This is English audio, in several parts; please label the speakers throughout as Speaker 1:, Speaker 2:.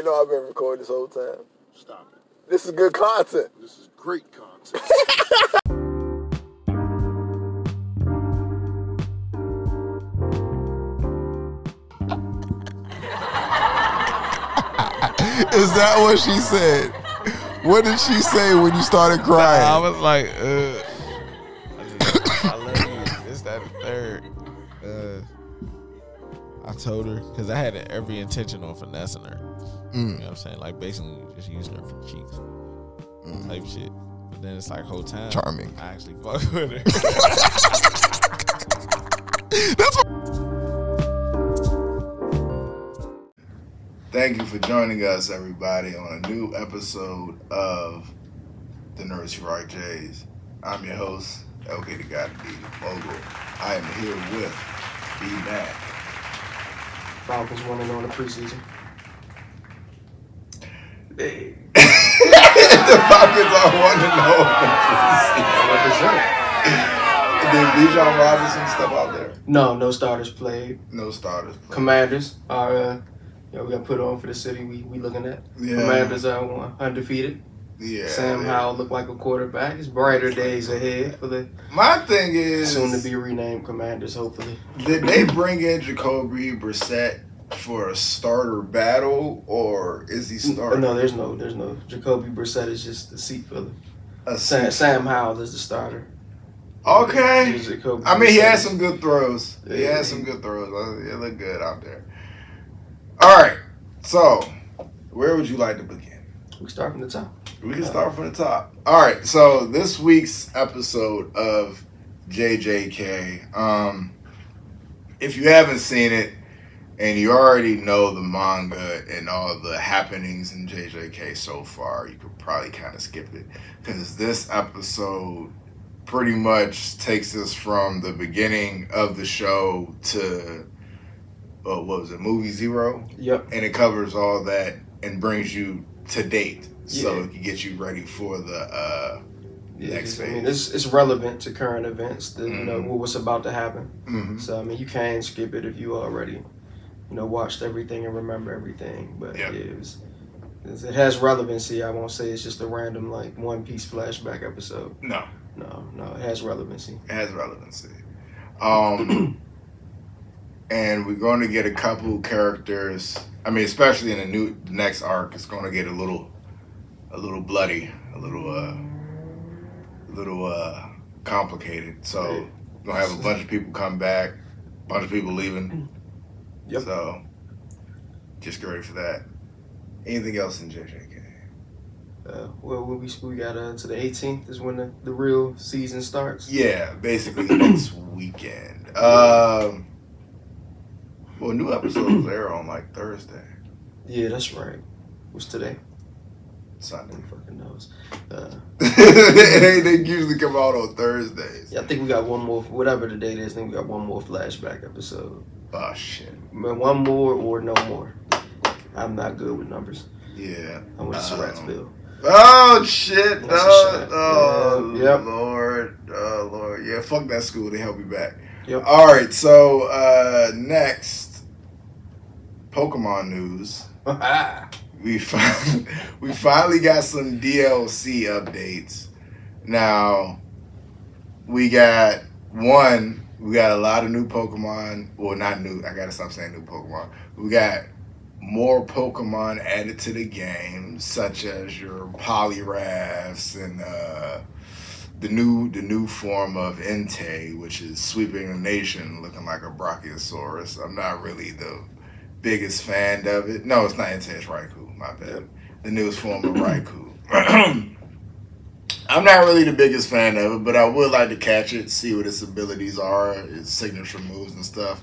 Speaker 1: ain't know I've been recording this whole time.
Speaker 2: Stop it.
Speaker 1: This is good content.
Speaker 2: This is great content.
Speaker 3: Is that what she said? What did she say when you started crying?
Speaker 4: I was like, I love you. This, that, and third. I told her, because I had every intention on finessing her. You know what I'm saying? Like, basically just using her for cheeks. Type shit. But then it's like, whole time.
Speaker 3: Charming.
Speaker 4: I actually fuck with her.
Speaker 3: That's what.
Speaker 5: Thank you for joining us, everybody, on a new episode of the Nursery Rock Jays. I'm your host, LK the Guy to be the Mogul. I am here with B-Mac.
Speaker 6: Falcons 1-0 in the preseason.
Speaker 5: The Falcons are 1-0 in the preseason. Did Bijan Robinson step out there?
Speaker 6: No starters played.
Speaker 5: No starters played.
Speaker 6: Commanders are, we got put on for the city we looking at.
Speaker 5: Yeah.
Speaker 6: Commanders are undefeated.
Speaker 5: Yeah.
Speaker 6: Sam Howell looked like a quarterback. It's brighter days ahead for the
Speaker 5: My thing is,
Speaker 6: soon to be renamed Commanders, hopefully.
Speaker 5: did they bring in Jacoby Brissett for a starter battle, or is he starting?
Speaker 6: No, there's no. Jacoby Brissett is just the seat filler.
Speaker 5: A
Speaker 6: Sam Howell is the starter.
Speaker 5: Okay.
Speaker 6: Jacoby
Speaker 5: I mean, he
Speaker 6: Brissett
Speaker 5: had
Speaker 6: is-
Speaker 5: some good throws. He
Speaker 6: Yeah.
Speaker 5: had some good throws. It looked good out there. All right. So, where would you like to begin?
Speaker 6: We start from the top.
Speaker 5: We can start from the top. All right. So, this week's episode of JJK, if you haven't seen it and you already know the manga and all the happenings in JJK so far, you could probably kind of skip it, because this episode pretty much takes us from the beginning of the show to, what was it, Movie Zero?
Speaker 6: Yep.
Speaker 5: And it covers all that and brings you to date, so
Speaker 6: Yeah.
Speaker 5: it can get you ready for the next
Speaker 6: I mean,
Speaker 5: phase.
Speaker 6: it's relevant to current events, you know,
Speaker 5: Mhm.
Speaker 6: what's about to happen.
Speaker 5: Mhm.
Speaker 6: So, I mean, you can skip it if you already, watched everything and remember everything. But
Speaker 5: Yeah.
Speaker 6: it has relevancy. I won't say it's just a random, One Piece flashback episode.
Speaker 5: No,
Speaker 6: No, it has relevancy.
Speaker 5: it has relevancy. And we're going to get a couple characters. I mean, especially in the next arc, it's going to get a little bloody, a little complicated. So we're gonna have a bunch of people come back, a bunch of people leaving.
Speaker 6: Yep.
Speaker 5: So just get ready for that. Anything else in JJK?
Speaker 6: Well, we got to the 18th is when the real season starts.
Speaker 5: Yeah, basically next weekend. Well, new episodes air on Thursday,
Speaker 6: Yeah, that's right. What's today?
Speaker 5: Sunday.
Speaker 6: Who fucking knows?
Speaker 5: They usually come out on Thursdays.
Speaker 6: Yeah, I think we got one more, whatever the date is, I think we got one more flashback episode.
Speaker 5: Oh shit.
Speaker 6: One more or no more. I'm not good with numbers.
Speaker 5: Yeah.
Speaker 6: I went to Surrattsville.
Speaker 5: Oh shit!
Speaker 6: That's a shot.
Speaker 5: Oh
Speaker 6: Yep.
Speaker 5: Lord! Oh Lord! Yeah, fuck that school. They help you back.
Speaker 6: Yep.
Speaker 5: All right. So next, Pokemon news. We finally got some DLC updates. Now we got a lot of new Pokemon. Well, not new. I gotta stop saying new Pokemon. We got more Pokemon added to the game, such as your Poliwraths and the new form of Entei, which is sweeping the nation, looking like a Brachiosaurus. I'm not really the biggest fan of it. No, it's not Entei, it's Raikou. My bad. The newest form of Raikou. I'm not really the biggest fan of it, but I would like to catch it, see what its abilities are, its signature moves and stuff.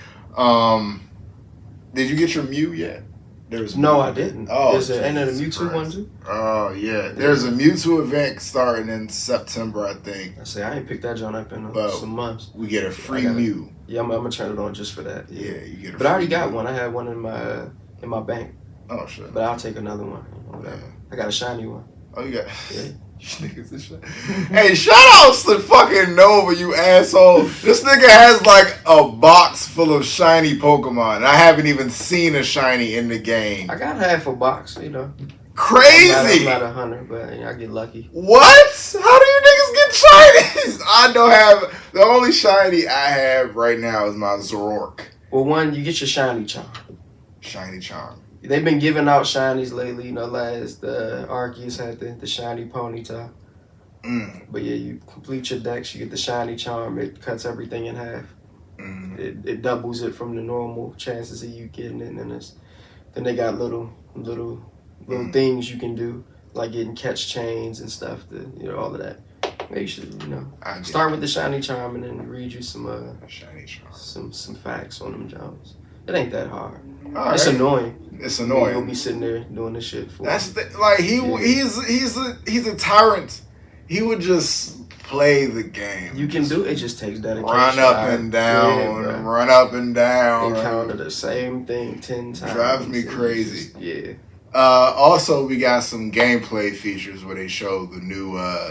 Speaker 5: Did you get your Mew yet?
Speaker 6: No, I didn't.
Speaker 5: Oh,
Speaker 6: Is there and then a
Speaker 5: Jesus
Speaker 6: Mewtwo one
Speaker 5: Christ.
Speaker 6: too?
Speaker 5: Oh, yeah. There's a Mewtwo event starting in September, I think.
Speaker 6: I say I ain't picked that joint up in
Speaker 5: Well,
Speaker 6: some months.
Speaker 5: We get a free
Speaker 6: I got it.
Speaker 5: Mew.
Speaker 6: Yeah, I'm gonna turn it on just for that.
Speaker 5: Yeah, you get a
Speaker 6: But
Speaker 5: free
Speaker 6: I already got
Speaker 5: Mew.
Speaker 6: one. I had one in my bank.
Speaker 5: Oh, shit.
Speaker 6: But I'll take another one. Whatever.
Speaker 5: Yeah.
Speaker 6: I got a shiny one.
Speaker 5: Oh, you got...
Speaker 6: Yeah.
Speaker 5: Hey, shout outs to fucking Nova, you asshole. This nigga has like a box full of shiny Pokemon. And I haven't even seen a shiny in the game.
Speaker 6: I got half a box, you know.
Speaker 5: Crazy.
Speaker 6: I'm not a hunter, but I get lucky.
Speaker 5: What? How do you niggas get shinies? I don't have. The only shiny I have right now is my Zoroark.
Speaker 6: Well, one, you get your shiny charm.
Speaker 5: Shiny charm.
Speaker 6: They've been giving out shinies lately. You know, last Arceus had the shiny Ponyta. But yeah, you complete your decks, you get the shiny charm. It cuts everything in half. It doubles it from the normal chances of you getting it. And then they got little things you can do, like getting catch chains and stuff. All of that. Make sure start with the shiny charm and then read you some
Speaker 5: shiny charm.
Speaker 6: Some facts on them Jones. It ain't that hard.
Speaker 5: It's
Speaker 6: annoying.
Speaker 5: It's annoying.
Speaker 6: You'll be sitting there doing this shit for.
Speaker 5: That's he's a tyrant. He would just play the game.
Speaker 6: You can do it. Just takes dedication.
Speaker 5: Run up and down, run up and down.
Speaker 6: Encounter the same thing 10 times.
Speaker 5: Drives me crazy.
Speaker 6: Yeah.
Speaker 5: Also, we got some gameplay features where they show the new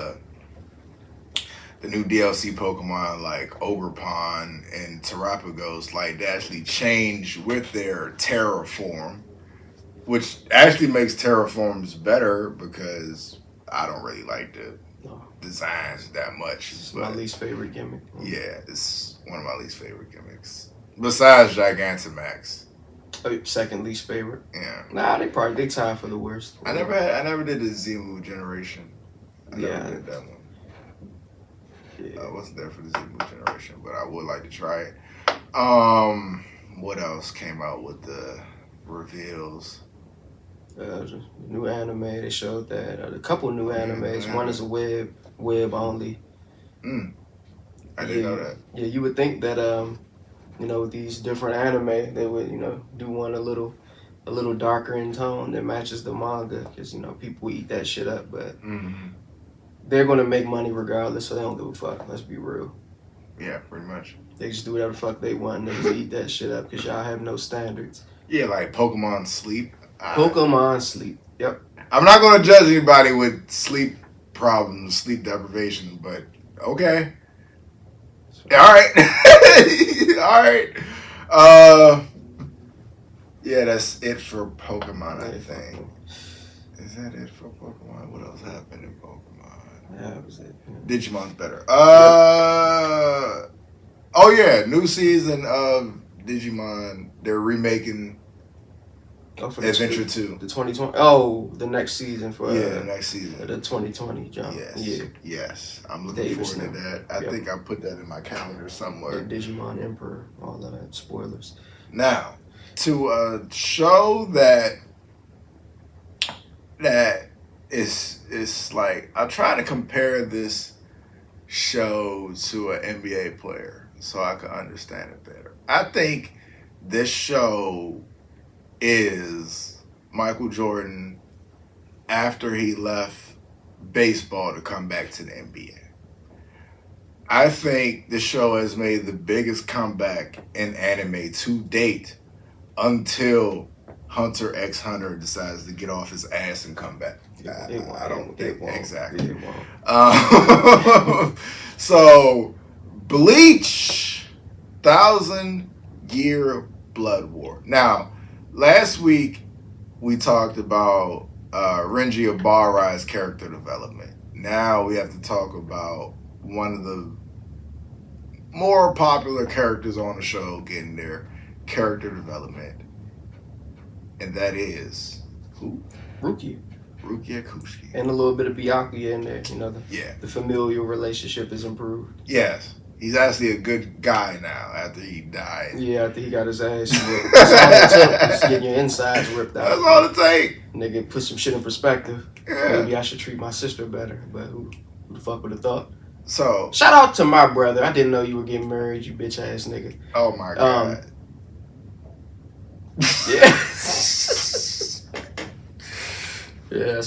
Speaker 5: DLC Pokemon like Ogerpon and Terrapagos, like they actually change with their Terra form, which actually makes Terraforms better because I don't really like the designs that much.
Speaker 6: It's my least favorite gimmick.
Speaker 5: Yeah, it's one of my least favorite gimmicks. Besides Gigantamax.
Speaker 6: Second least favorite.
Speaker 5: Yeah.
Speaker 6: Nah, they tied for the worst.
Speaker 5: I never did the Z-Move generation. I never did that one.
Speaker 6: Yeah.
Speaker 5: I wasn't there for the Z-Move generation, but I would like to try it. What else came out with the reveals?
Speaker 6: New anime, they showed that. A couple new animes. One is a web only.
Speaker 5: I didn't know that.
Speaker 6: Yeah, you would think that with these different anime, they would do one a little darker in tone that matches the manga, because people eat that shit up, but they're gonna make money regardless, so they don't give a fuck. Let's be real.
Speaker 5: Yeah, pretty much.
Speaker 6: They just do whatever the fuck they want, and they just eat that shit up because y'all have no standards.
Speaker 5: Yeah, like Pokemon Sleep.
Speaker 6: Pokemon Sleep. Yep.
Speaker 5: I'm not gonna judge anybody with sleep problems, sleep deprivation, but okay. All right. All right. Yeah, that's it for Pokemon, I think. Is that it for Pokemon? What else happened in Pokemon?
Speaker 6: That was it. Yeah.
Speaker 5: Digimon's better. Oh yeah, new season of Digimon. They're remaking Adventure 2.
Speaker 6: The 2020. Oh, the next season for
Speaker 5: the next season.
Speaker 6: The 2020 jump.
Speaker 5: Yes.
Speaker 6: Yeah.
Speaker 5: Yes. I'm looking forward to that. I think I put that in my calendar somewhere.
Speaker 6: Yeah, Digimon Emperor, all of that. Spoilers.
Speaker 5: Now, to a show that is like, I try to compare this show to an NBA player so I can understand it better. I think this show is Michael Jordan after he left baseball to come back to the NBA. I think the show has made the biggest comeback in anime to date until Hunter x Hunter decides to get off his ass and come back. I don't think exactly.
Speaker 6: It won't.
Speaker 5: So, Bleach, 1,000-Year Blood War. Now, last week we talked about Renji Ibarai's character development. Now we have to talk about one of the more popular characters on the show getting their character development. And that is who?
Speaker 6: Rukia.
Speaker 5: Rukia Kushiki.
Speaker 6: And a little bit of Byakuya in there. The familial relationship is improved.
Speaker 5: Yes. He's actually a good guy now after he died.
Speaker 6: Yeah, after he got his ass ripped. That's all it took. Just getting your insides ripped out.
Speaker 5: That's all it takes.
Speaker 6: Nigga, put some shit in perspective.
Speaker 5: Yeah.
Speaker 6: Maybe I should treat my sister better. But who the fuck would have thought?
Speaker 5: So,
Speaker 6: shout out to my brother. I didn't know you were getting married, you bitch ass nigga.
Speaker 5: Oh my God.
Speaker 6: Yeah. Yes.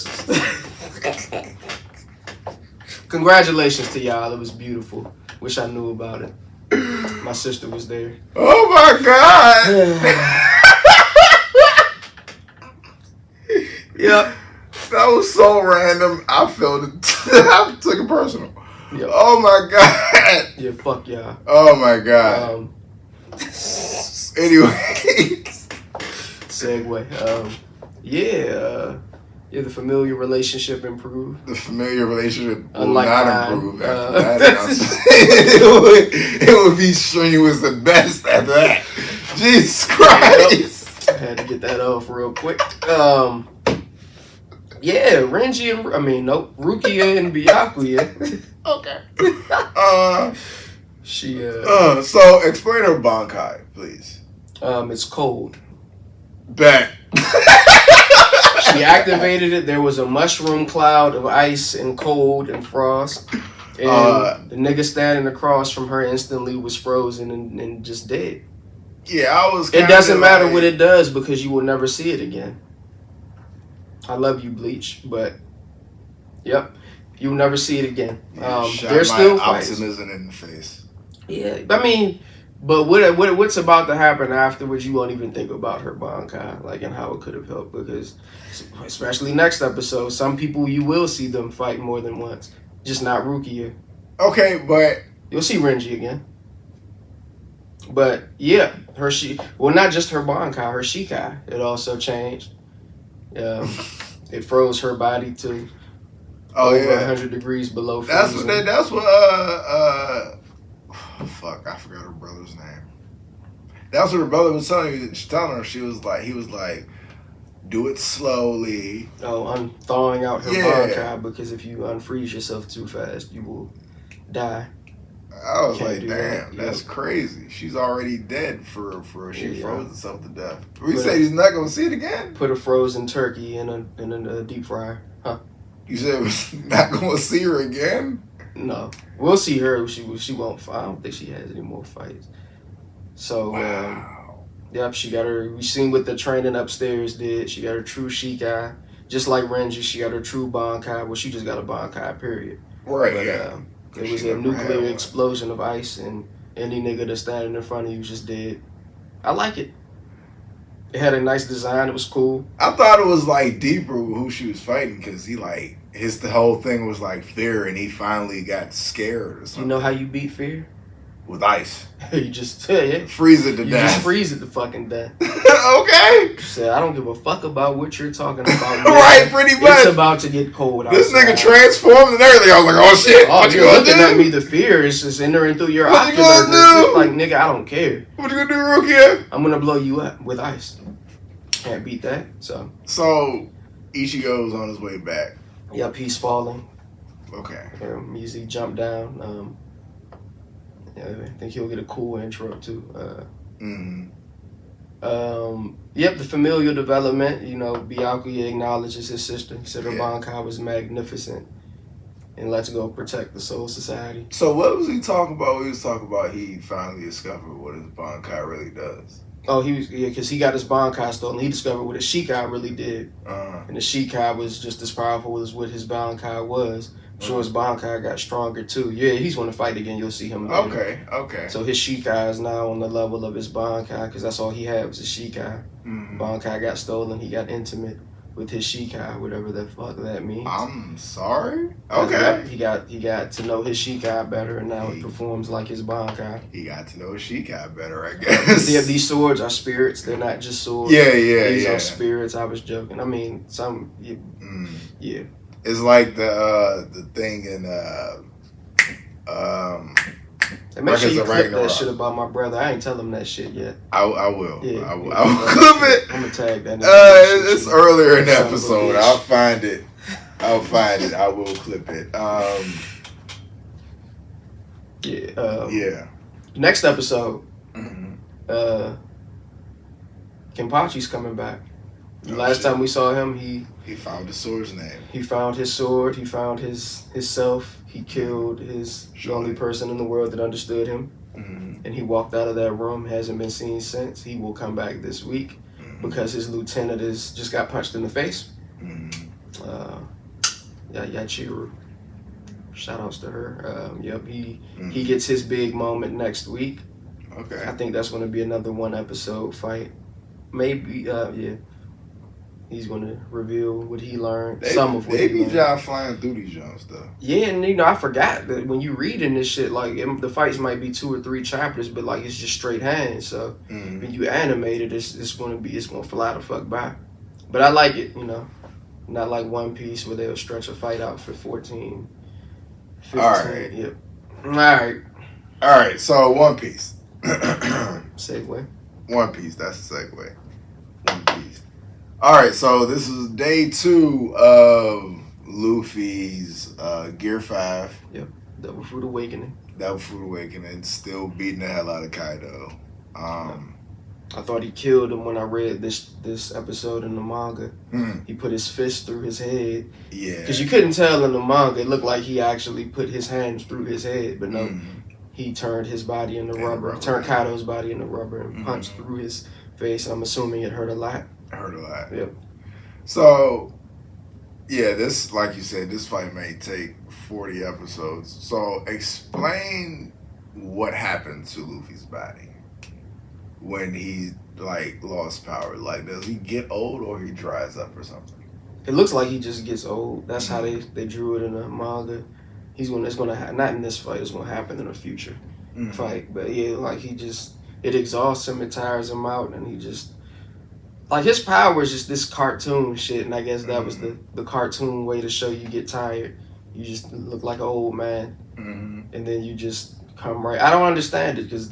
Speaker 6: Congratulations to y'all. It was beautiful. Wish I knew about it. My sister was there.
Speaker 5: Oh my God.
Speaker 6: Yep.
Speaker 5: That was so random. I felt it. I took it personal.
Speaker 6: Yep.
Speaker 5: Oh my god.
Speaker 6: Yeah, fuck y'all.
Speaker 5: Oh my god. Anyway.
Speaker 6: Segue. Yeah, the familiar relationship improved.
Speaker 5: The familiar relationship will
Speaker 6: Unlike
Speaker 5: not
Speaker 6: mine,
Speaker 5: improve after that announcement. it would be strenuous at best after that. Jesus Christ.
Speaker 6: I had to get that off real quick. Yeah, Renji and Rukia and Byakuya.
Speaker 5: Okay.
Speaker 6: She
Speaker 5: So explain her Bankai, please.
Speaker 6: it's cold.
Speaker 5: Bet.
Speaker 6: She activated it. There was a mushroom cloud of ice and cold and frost. And the nigga standing across from her instantly was frozen and just dead.
Speaker 5: Yeah, I was.
Speaker 6: It doesn't matter what it does because you will never see it again. I love you, Bleach, but yep, you'll never see it again. There's still fights.
Speaker 5: Optimism in the face.
Speaker 6: Yeah, I mean, but what's about to happen afterwards? You won't even think about her Bankai, like, and how it could have helped, because especially next episode, some people you will see them fight more than once, just not Rukia.
Speaker 5: Okay, but
Speaker 6: You'll see Renji again. But yeah, not just her Bankai, her Shikai, it also changed. It froze her body to over 100 degrees below freezing.
Speaker 5: That's what fuck, I forgot her brother's name. That's what her brother was telling her. He was like, do it slowly.
Speaker 6: Oh, thawing out her Bankai, because if you unfreeze yourself too fast, you will die.
Speaker 5: I was like, damn, that's crazy. She's already dead for she froze herself to death. We said he's not gonna see it again.
Speaker 6: Put a frozen turkey in a deep fryer, huh?
Speaker 5: You said we're not gonna see her again?
Speaker 6: No, we'll see her. She won't. I don't think she has any more fights. So, yep, she got her. We seen what the training upstairs did. She got her true Shikai, just like Renji. She got her true Bankai. Well, she just got a Bankai, period.
Speaker 5: Right.
Speaker 6: But, it was a nuclear explosion of ice, and any nigga that's standing in front of you just dead. I like it. It had a nice design. It was cool.
Speaker 5: I thought it was like deeper with who she was fighting, because the whole thing was like fear, and he finally got scared or something.
Speaker 6: You know how you beat fear?
Speaker 5: With ice.
Speaker 6: You just
Speaker 5: freeze it to death.
Speaker 6: You just freeze it to fucking death.
Speaker 5: Okay.
Speaker 6: Said, I don't give a fuck about what you're talking about.
Speaker 5: Right, pretty much.
Speaker 6: It's about to get cold outside.
Speaker 5: This nigga transformed and everything. I was like, oh shit.
Speaker 6: Oh,
Speaker 5: what you
Speaker 6: you're
Speaker 5: gonna
Speaker 6: looking
Speaker 5: do?
Speaker 6: at me, the fear is just entering through your
Speaker 5: What you
Speaker 6: oculars.
Speaker 5: gonna do?
Speaker 6: Like, nigga, I don't care.
Speaker 5: What you gonna do, Rukia?
Speaker 6: I'm gonna blow you up with ice. Can't beat that. So
Speaker 5: Ichigo's on his way back.
Speaker 6: yep, he's falling.
Speaker 5: Okay.
Speaker 6: Easy jump down. I think he'll get a cool intro too. Yep, the familial development. Byakuya acknowledges his sister. He said her Bankai was magnificent, and let's go protect the Soul Society.
Speaker 5: So what was he talking about? He was talking about he finally discovered what his Bankai really does.
Speaker 6: Oh, because he got his Bankai stolen. He discovered what his Shikai really did, and the Shikai was just as powerful as what his Bankai was. I'm sure his Bankai got stronger too. Yeah, he's going to fight again. You'll see him later.
Speaker 5: Okay.
Speaker 6: So his Shikai is now on the level of his Bankai, because that's all he had was his Shikai. Bankai got stolen. He got intimate with his Shikai, whatever the fuck that means.
Speaker 5: I'm sorry. Okay.
Speaker 6: He got to know his Shikai better, and now it performs like his Bankai.
Speaker 5: He got to know his Shikai better, I guess.
Speaker 6: Yeah, these swords are spirits. They're not just swords.
Speaker 5: Yeah.
Speaker 6: These are spirits. I was joking. I mean, some. Yeah.
Speaker 5: It's like the thing in
Speaker 6: And make sure you clip that shit about my brother. I ain't tell him that shit yet.
Speaker 5: I will.
Speaker 6: Yeah,
Speaker 5: I will clip it.
Speaker 6: I'm gonna tag that.
Speaker 5: It's earlier in the episode. I'll find it. I will clip it.
Speaker 6: Next episode. Kenpachi's coming back. Last time we saw him,
Speaker 5: he found the sword's name.
Speaker 6: He found his sword. He found his self. He killed the only person in the world that understood him. And he walked out of that room. Hasn't been seen since. He will come back this week because his lieutenant just got punched in the face. Yachiru. Shout outs to her. He gets his big moment next week.
Speaker 5: Okay.
Speaker 6: I think that's going to be another 1 episode fight. Maybe, He's going to reveal what he learned.
Speaker 5: They,
Speaker 6: some of what
Speaker 5: they
Speaker 6: he
Speaker 5: be
Speaker 6: learned.
Speaker 5: just flying through these jumps though.
Speaker 6: Yeah, and I forgot that when you reading this shit, like the fights might be 2 or 3 chapters, but like it's just straight hands. So when you animate it, it's gonna fly the fuck by. But I like it, not like One Piece where they'll stretch a fight out for 14, 15.
Speaker 5: All right.
Speaker 6: Yep. All
Speaker 5: right. So One Piece.
Speaker 6: Segue.
Speaker 5: One Piece. That's the segue. One Piece. All right, so this is day 2 of Luffy's Gear 5.
Speaker 6: Yep, Devil Fruit Awakening.
Speaker 5: Devil Fruit Awakening, still beating the hell out of Kaido.
Speaker 6: I thought he killed him when I read this episode in the manga. He put his fist through his head.
Speaker 5: Yeah.
Speaker 6: Because you couldn't tell in the manga. It looked like he actually put his hands through his head, but no, he turned his body into rubber. Turned Kaido's body into rubber and punched through his face. I'm assuming it hurt a lot.
Speaker 5: Hurt a lot.
Speaker 6: Yep.
Speaker 5: So, yeah, this, like you said, this fight may take 40 episodes. So, explain what happened to Luffy's body when he, lost power. Like, does he get old or he dries up or something?
Speaker 6: It looks like he just gets old. That's how they drew it in the manga. Not in this fight, it's gonna happen in a future fight. But yeah, like it exhausts him, it tires him out, and he just, like, his power is just this cartoon shit, and I guess that was the cartoon way to show you get tired. You just look like an old man, and then you just come right. I don't understand it because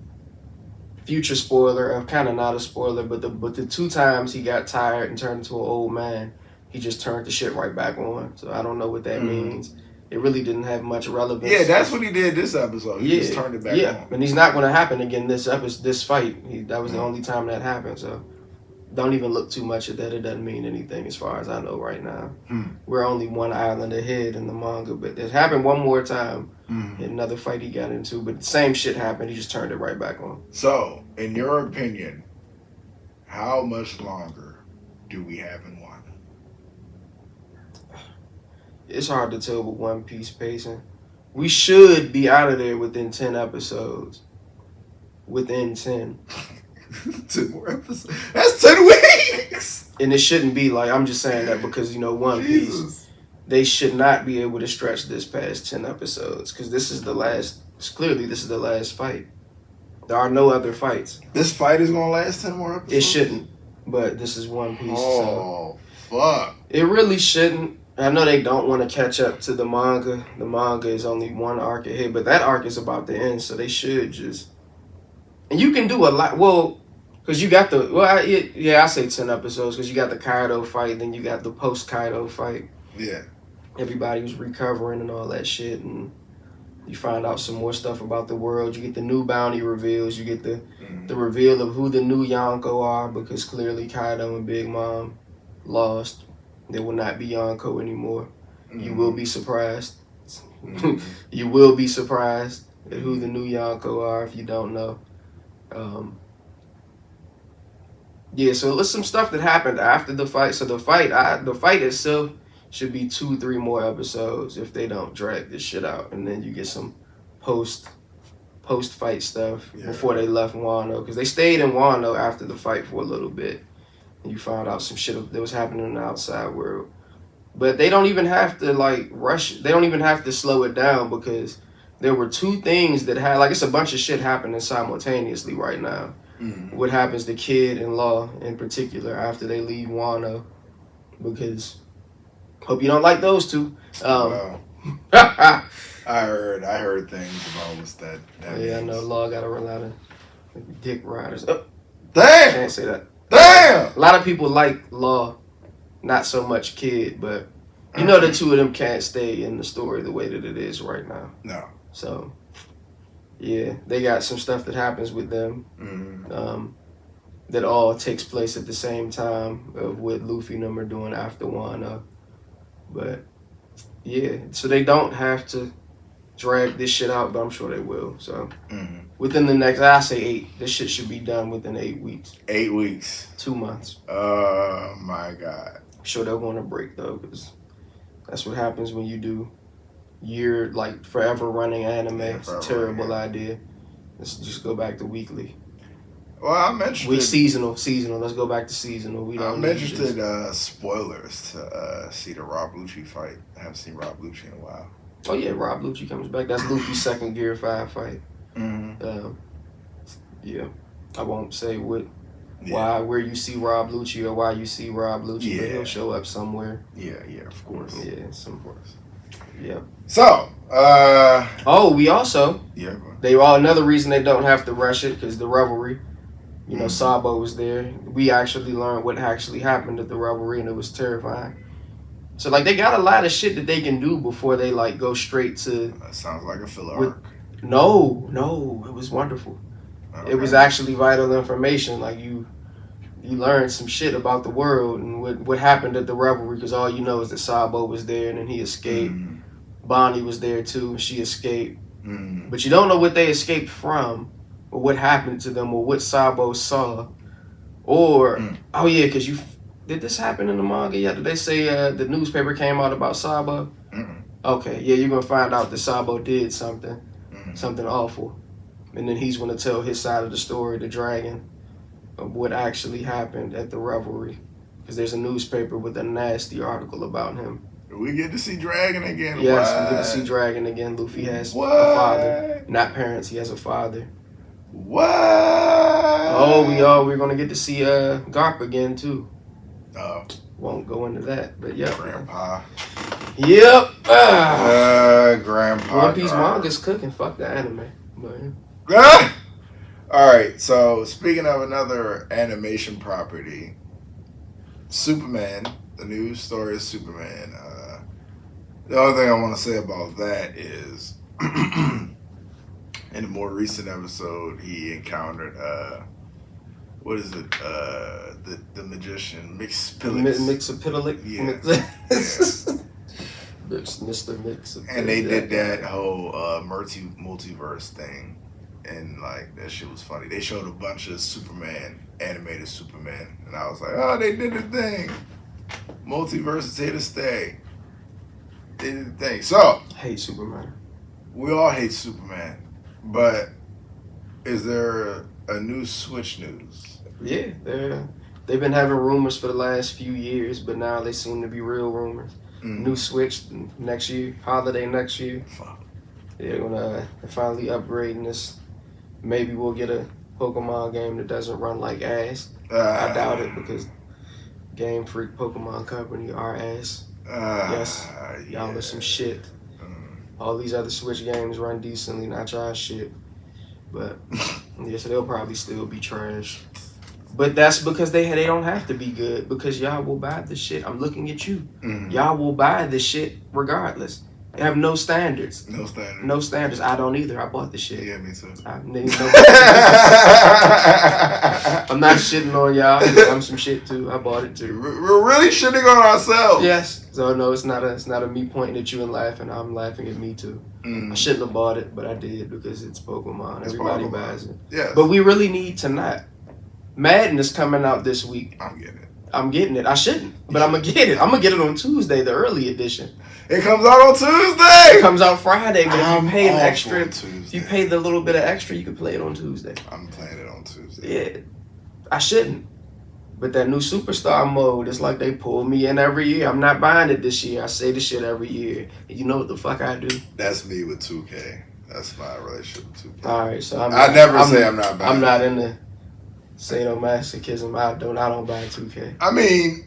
Speaker 6: future spoiler, kind of not a spoiler, but the 2 times he got tired and turned into an old man, he just turned the shit right back on. So I don't know what that means. It really didn't have much relevance.
Speaker 5: Yeah, that's what he did this episode. He just turned it back on.
Speaker 6: And he's not going to happen again this fight. That was the only time that happened, so don't even look too much at that. It doesn't mean anything as far as I know right now. We're only 1 island ahead in the manga, but it happened one more time in another fight he got into, but the same shit happened. He just turned it right back on.
Speaker 5: So, in your opinion, how much longer do we have in Wano?
Speaker 6: It's hard to tell with One Piece pacing. We should be out of there within 10 episodes. Within 10.
Speaker 5: 10 more episodes. That's 10 weeks.
Speaker 6: And it shouldn't be like, I'm just saying that because, One Piece, they should not be able to stretch this past 10 episodes because this is the last fight. There are no other fights.
Speaker 5: This fight is going to last 10 more episodes?
Speaker 6: It shouldn't, but this is One Piece.
Speaker 5: Oh, fuck.
Speaker 6: It really shouldn't. I know they don't want to catch up to the manga. The manga is only 1 arc ahead, but that arc is about to end, so they should just... And you can do a lot. Well, because you got I say 10 episodes because you got the Kaido fight, then you got the post-Kaido fight.
Speaker 5: Yeah.
Speaker 6: Everybody was recovering and all that shit, and you find out some more stuff about the world. You get the new bounty reveals. You get the reveal of who the new Yonko are because clearly Kaido and Big Mom lost. They will not be Yonko anymore. You will be surprised. You will be surprised at who the new Yonko are if you don't know. So there's some stuff that happened after the fight. So the fight itself should be 2-3 more episodes if they don't drag this shit out, and then you get some post fight stuff before they left Wano because they stayed in Wano after the fight for a little bit. And you found out some shit that was happening in the outside world. But they don't even have to rush it. They don't even have to slow it down because there were 2 things that had it's a bunch of shit happening simultaneously right now. What happens to Kid and Law in particular after they leave Wano, because hope you don't like those 2.
Speaker 5: Wow. I heard things about what's that
Speaker 6: yeah, I
Speaker 5: means.
Speaker 6: know Law got a lot of dick riders.
Speaker 5: Damn!
Speaker 6: Can't say that.
Speaker 5: Damn!
Speaker 6: A lot of people like Law, not so much Kid, but the 2 of them can't stay in the story the way that it is right now.
Speaker 5: No.
Speaker 6: So, yeah, they got some stuff that happens with them that all takes place at the same time of what Luffy and them are doing after Wano. But, yeah, so they don't have to drag this shit out, but I'm sure they will. So, within the next, I say 8. This shit should be done within 8 weeks.
Speaker 5: 8 weeks.
Speaker 6: 2 months.
Speaker 5: Oh, my God.
Speaker 6: I'm sure they'll want a break, though, because that's what happens when you do forever running anime. It's a terrible idea. Let's just go back to weekly.
Speaker 5: Well, I'm interested.
Speaker 6: We seasonal. Let's go back to seasonal. We don't.
Speaker 5: I'm
Speaker 6: need
Speaker 5: interested.
Speaker 6: this.
Speaker 5: Spoilers to see the Rob Lucci fight. I haven't seen Rob Lucci in a while.
Speaker 6: Oh yeah, Rob Lucci comes back. That's Luffy's second Gear 5 fight.
Speaker 5: Mm-hmm.
Speaker 6: Yeah, I won't say what,
Speaker 5: Yeah.
Speaker 6: where you see Rob Lucci or why you see Rob Lucci, but
Speaker 5: Yeah.
Speaker 6: he'll show up somewhere.
Speaker 5: Yeah, of course.
Speaker 6: Yeah, somewhere. Yeah.
Speaker 5: So,
Speaker 6: Oh, we also
Speaker 5: yeah,
Speaker 6: another reason they don't have to rush it because the revelry. You know, Sabo was there. We actually learned what actually happened at the revelry, and it was terrifying. So like they got a lot of shit that they can do before they like go straight to.
Speaker 5: that sounds like a filler
Speaker 6: With-
Speaker 5: arc.
Speaker 6: No, it was wonderful.
Speaker 5: Okay.
Speaker 6: It was actually vital information. Like you learned some shit about the world and what happened at the revelry because all you know is that Sabo was there and then he escaped.
Speaker 5: Mm,
Speaker 6: Bonnie was there too and she escaped.
Speaker 5: mm,
Speaker 6: But you don't know what they escaped from or what happened to them or what Sabo saw. Or, oh yeah, because did this happen in the manga yet? Did they say the newspaper came out about Sabo?
Speaker 5: mm,
Speaker 6: Okay, yeah, you're going to find out that Sabo did something.
Speaker 5: mm.
Speaker 6: Something awful. And then he's going to tell his side of the story, the dragon, of what actually happened at the revelry. Because there's a newspaper with a nasty article about him.
Speaker 5: We get to see Dragon again.
Speaker 6: Yes,
Speaker 5: What?
Speaker 6: we get to see Dragon again. Luffy has
Speaker 5: What?
Speaker 6: a father. Not parents, he has a father.
Speaker 5: What?
Speaker 6: We're going to get to see Garp again, too.
Speaker 5: Oh,
Speaker 6: Won't go into that, but yeah.
Speaker 5: Grandpa.
Speaker 6: Yep.
Speaker 5: Grandpa.
Speaker 6: One Piece
Speaker 5: Garp.
Speaker 6: manga's cooking. Fuck the anime. But, yeah.
Speaker 5: Ah! All right. So speaking of another animation property, Superman. The new story of Superman. The only thing I want to say about that is, in a more recent episode, he encountered what is it? The magician Mixpilix.
Speaker 6: Mixapitalik.
Speaker 5: Yeah.
Speaker 6: Mr. Mixapitalik.
Speaker 5: And they did that whole multiverse thing, and like that shit was funny. They showed a bunch of animated Superman, and I was like, oh, they did the thing. Multiverse is here to stay. They did the thing. So
Speaker 6: Hate Superman.
Speaker 5: we all hate Superman, but is there a new Switch news?
Speaker 6: Yeah, they've been having rumors for the last few years, but now they seem to be real rumors. New Switch next year, holiday next year.
Speaker 5: Fuck.
Speaker 6: They're finally upgrading this. Maybe we'll get a Pokemon game that doesn't run like ass. I doubt it because Game Freak Pokemon Company are ass. Yes, y'all are some shit. All these other Switch games run decently, not y'all shit. But yeah, so they'll probably still be trash. But that's because they don't have to be good because y'all will buy the shit. I'm looking at you. Y'all will buy the shit regardless. They have no standards.
Speaker 5: No standard.
Speaker 6: No standards. I don't either. I bought the shit.
Speaker 5: Yeah, me too.
Speaker 6: I'm not shitting on y'all. I'm some shit too. I bought it too.
Speaker 5: We're really shitting on ourselves.
Speaker 6: Yes. So no, it's not a me pointing at you and laughing. I'm laughing at me too. I shouldn't have bought it, but I did because it's Pokemon. Everybody buys it.
Speaker 5: Yes.
Speaker 6: But we really need to not. Madden is coming out this week.
Speaker 5: I'm getting it.
Speaker 6: I shouldn't, but I'm gonna get it. I'm gonna get it on Tuesday, the early edition.
Speaker 5: It comes out on Tuesday.
Speaker 6: It comes out Friday, but if you pay the
Speaker 5: off
Speaker 6: extra,
Speaker 5: on Tuesday.
Speaker 6: if you pay the little bit of extra, you can play it on Tuesday.
Speaker 5: I'm playing it on Tuesday.
Speaker 6: Yeah, I shouldn't. But that new superstar mode, it's like they pull me in every year. I'm not buying it this year. I say the shit every year. And you know what the fuck I do?
Speaker 5: That's me with 2K. That's my relationship with 2K.
Speaker 6: All right, so
Speaker 5: I never say I'm not buying.
Speaker 6: I'm not into sadomasochism. I don't buy 2K.
Speaker 5: I mean,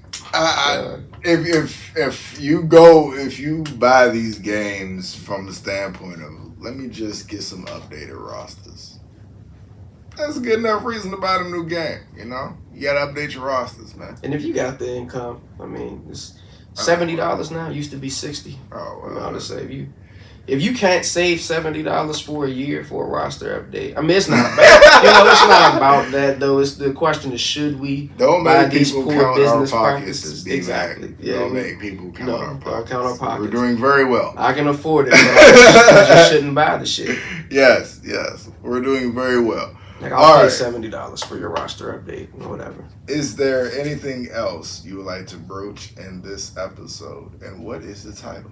Speaker 5: if you buy these games from the standpoint of let me just get some updated rosters, that's a good enough reason to buy the new game. You know, you gotta update your rosters, man.
Speaker 6: And if you got the income, I mean, it's $70 now. It used to be $60.
Speaker 5: Oh well,
Speaker 6: You know, to save you. If you can't save $70 for a year for a roster update, I mean, it's not bad. It's not about that though. It's the question is, should we
Speaker 5: don't
Speaker 6: buy
Speaker 5: make
Speaker 6: these
Speaker 5: people
Speaker 6: poor
Speaker 5: count
Speaker 6: business
Speaker 5: our pockets.
Speaker 6: practices?
Speaker 5: D-Mac.
Speaker 6: Exactly. Yeah.
Speaker 5: Don't make people count our
Speaker 6: Don't
Speaker 5: pockets.
Speaker 6: count our pockets.
Speaker 5: We're doing very well.
Speaker 6: I can afford it, but I just shouldn't buy the shit.
Speaker 5: Yes, we're doing very well.
Speaker 6: Like I'll pay $70 for your roster update or whatever.
Speaker 5: Is there anything else you would like to broach in this episode? And what is the title?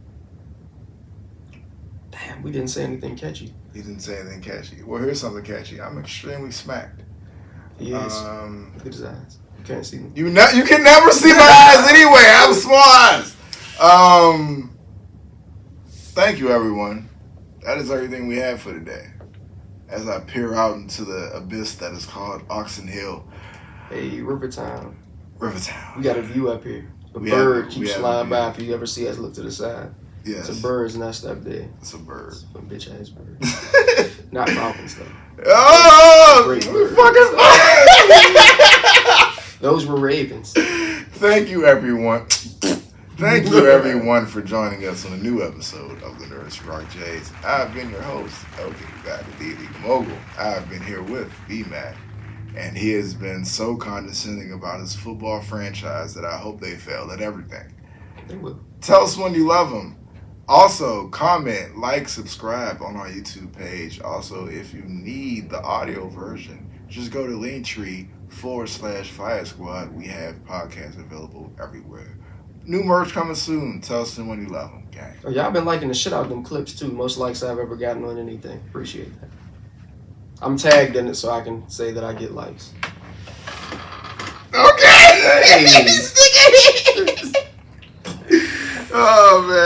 Speaker 6: Damn, we didn't say anything catchy.
Speaker 5: He didn't say anything catchy. Well, here's something catchy. I'm extremely smacked.
Speaker 6: He is. Look at his eyes. You can't see them.
Speaker 5: You can never see my eyes anyway. I have small eyes. Thank you, everyone. That is everything we have for today. As I peer out into the abyss that is called Oxon Hill.
Speaker 6: Hey, Rivertown.
Speaker 5: Rivertown.
Speaker 6: We got a view up here. A
Speaker 5: We
Speaker 6: bird
Speaker 5: have
Speaker 6: keeps
Speaker 5: a
Speaker 6: flying
Speaker 5: view.
Speaker 6: by. If you ever see us look to the side,
Speaker 5: Yes.
Speaker 6: it's a bird's nest up there.
Speaker 5: It's a bird.
Speaker 6: It's a bitch ass bird. Not falcons though.
Speaker 5: Oh!
Speaker 6: Great bird.
Speaker 5: Fucking
Speaker 6: Those were ravens.
Speaker 5: Thank you, everyone. Thank you, everyone, for joining us on a new episode of the Nerds Who Rock Jays. I've been your host, LJ the Mogul. I've been here with B-Mac, and he has been so condescending about his football franchise that I hope they fail at everything.
Speaker 6: They will.
Speaker 5: Tell us when you love them. Also, comment, like, subscribe on our YouTube page. Also, if you need the audio version, just go to Linktree/Fire Squad. We have podcasts available everywhere. New merch coming soon. Tell us when you love them, gang.
Speaker 6: Oh, y'all been liking the shit out of them clips too. Most likes I've ever gotten on anything. Appreciate that. I'm tagged in it so I can say that I get likes.
Speaker 5: Okay!
Speaker 6: Hey.
Speaker 5: Oh, man.